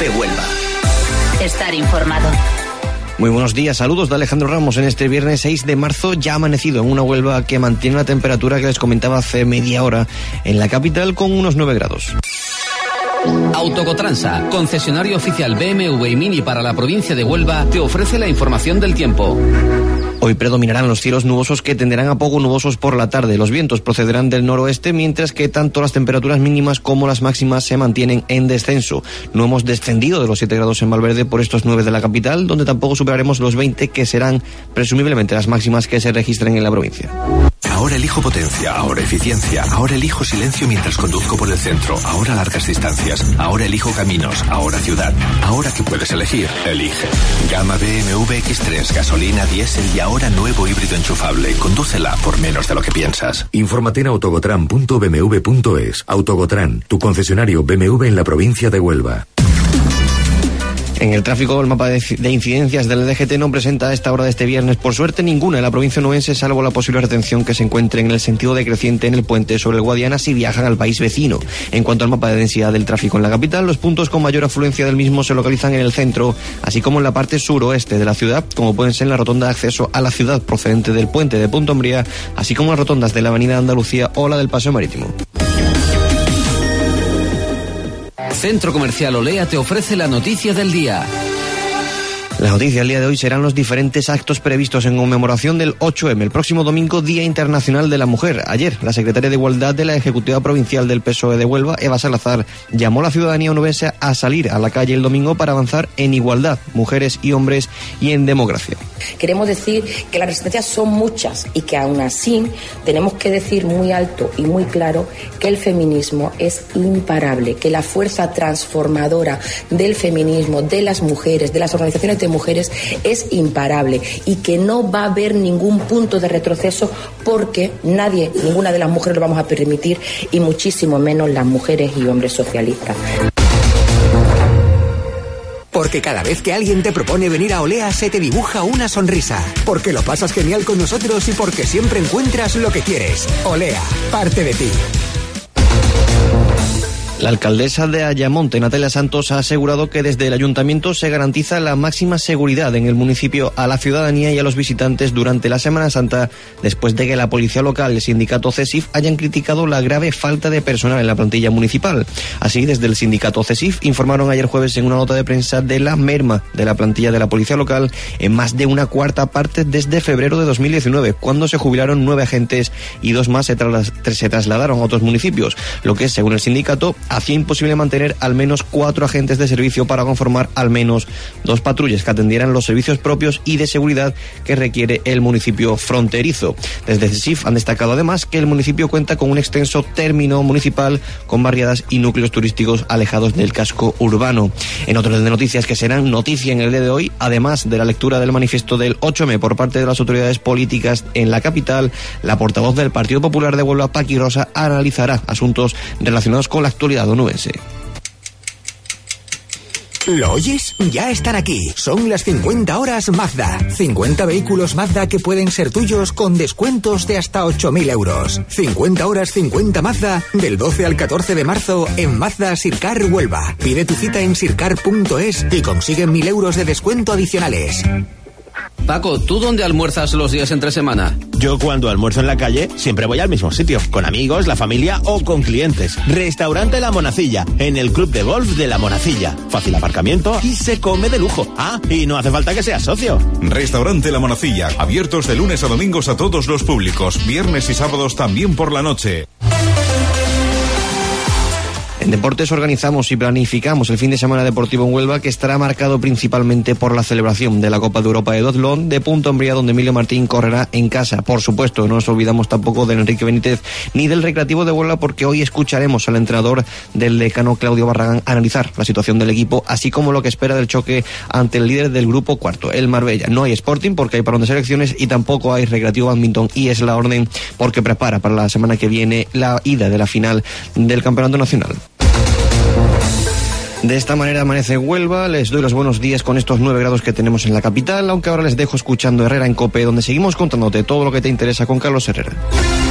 de Huelva. Estar informado. Muy buenos días, saludos de Alejandro Ramos en este viernes 6 de marzo, ya amanecido en una Huelva que mantiene la temperatura que les comentaba hace media hora en la capital con unos 9 grados. Autocotransa, concesionario oficial BMW y Mini para la provincia de Huelva, te ofrece la información del tiempo. Hoy predominarán los cielos nubosos que tenderán a poco nubosos por la tarde. Los vientos procederán del noroeste, mientras que tanto las temperaturas mínimas como las máximas se mantienen en descenso. No hemos descendido de los 7 grados en Valverde por estos 9 de la capital, donde tampoco superaremos los 20, que serán presumiblemente las máximas que se registren en la provincia. Ahora elijo potencia, ahora eficiencia, ahora elijo silencio mientras conduzco por el centro, ahora largas distancias, ahora elijo caminos, ahora ciudad. Ahora que puedes elegir, elige. Gama BMW X3, gasolina, diésel y ahora nuevo híbrido enchufable. Condúcela por menos de lo que piensas. Infórmate en autogotran.bmw.es. Autogotran, tu concesionario BMW en la provincia de Huelva. En el tráfico, el mapa de incidencias del DGT no presenta a esta hora de este viernes, por suerte, ninguna en la provincia onubense, salvo la posible retención que se encuentre en el sentido decreciente en el puente sobre el Guadiana si viajan al país vecino. En cuanto al mapa de densidad del tráfico en la capital, los puntos con mayor afluencia del mismo se localizan en el centro, así como en la parte suroeste de la ciudad, como pueden ser la rotonda de acceso a la ciudad procedente del puente de Punta Umbría, así como las rotondas de la Avenida Andalucía o la del Paseo Marítimo. Centro Comercial Olea te ofrece la noticia del día. La noticia del día de hoy serán los diferentes actos previstos en conmemoración del 8M, el próximo domingo, Día Internacional de la Mujer. Ayer, la secretaria de Igualdad de la Ejecutiva Provincial del PSOE de Huelva, Eva Salazar, llamó a la ciudadanía onubense a salir a la calle el domingo para avanzar en igualdad, mujeres y hombres, y en democracia. Queremos decir que las resistencias son muchas y que aún así tenemos que decir muy alto y muy claro que el feminismo es imparable, que la fuerza transformadora del feminismo, de las mujeres, de las organizaciones de mujeres es imparable y que no va a haber ningún punto de retroceso porque nadie, ninguna de las mujeres lo vamos a permitir y muchísimo menos las mujeres y hombres socialistas. Porque cada vez que alguien te propone venir a Olea se te dibuja una sonrisa. Porque lo pasas genial con nosotros y porque siempre encuentras lo que quieres. Olea, parte de ti. La alcaldesa de Ayamonte, Natalia Santos, ha asegurado que desde el ayuntamiento se garantiza la máxima seguridad en el municipio a la ciudadanía y a los visitantes durante la Semana Santa, después de que la policía local y el sindicato CESIF hayan criticado la grave falta de personal en la plantilla municipal. Así, desde el sindicato CESIF informaron ayer jueves en una nota de prensa de la merma de la plantilla de la policía local en más de una cuarta parte desde febrero de 2019, cuando se jubilaron 9 agentes y 2 más se trasladaron a otros municipios, lo que, según el sindicato, hacía imposible mantener al menos 4 agentes de servicio para conformar al menos 2 patrullas que atendieran los servicios propios y de seguridad que requiere el municipio fronterizo. Desde CESIF han destacado además que el municipio cuenta con un extenso término municipal con barriadas y núcleos turísticos alejados del casco urbano. En otro de noticias que serán noticia en el día de hoy, además de la lectura del manifiesto del 8M por parte de las autoridades políticas en la capital, la portavoz del Partido Popular de Huelva, Paqui Rosa, analizará asuntos relacionados con la actualidad onubense. ¿Lo oyes? Ya están aquí. Son las 50 horas Mazda. 50 vehículos Mazda que pueden ser tuyos con descuentos de hasta 8.000 euros. 50 horas 50 Mazda del 12 al 14 de marzo en Mazda Sircar Huelva. Pide tu cita en sircar.es y consigue 1.000 euros de descuento adicionales. Paco, ¿tú dónde almuerzas los días entre semana? Yo cuando almuerzo en la calle siempre voy al mismo sitio, con amigos, la familia o con clientes. Restaurante La Monacilla, en el club de golf de La Monacilla. Fácil aparcamiento y se come de lujo. Ah, y no hace falta que seas socio. Restaurante La Monacilla, abiertos de lunes a domingos a todos los públicos, viernes y sábados también por la noche. En deportes organizamos y planificamos el fin de semana deportivo en Huelva, que estará marcado principalmente por la celebración de la Copa de Europa de Duatlón de Punta Umbría, donde Emilio Martín correrá en casa. Por supuesto, no nos olvidamos tampoco de Enrique Benítez ni del Recreativo de Huelva, porque hoy escucharemos al entrenador del Decano, Claudio Barragán, analizar la situación del equipo, así como lo que espera del choque ante el líder del grupo cuarto, el Marbella. No hay Sporting porque hay parón de selecciones y tampoco hay Recreativo Badminton, y es la orden porque prepara para la semana que viene la ida de la final del Campeonato Nacional. De esta manera amanece Huelva. Les doy los buenos días con estos 9 grados que tenemos en la capital, aunque ahora les dejo escuchando Herrera en COPE, donde seguimos contándote todo lo que te interesa con Carlos Herrera.